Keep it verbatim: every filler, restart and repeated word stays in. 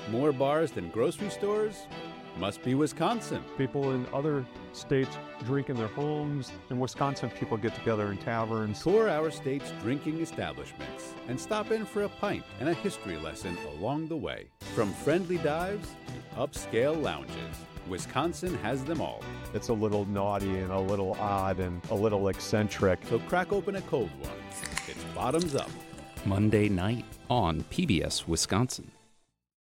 More bars than grocery stores? Must be Wisconsin. People in other states drink in their homes. In Wisconsin, people get together in taverns. Tour our state's drinking establishments and stop in for a pint and a history lesson along the way. From friendly dives to upscale lounges, Wisconsin has them all. It's a little naughty and a little odd and a little eccentric. So crack open a cold one. It's Bottoms Up. Monday night on P B S Wisconsin.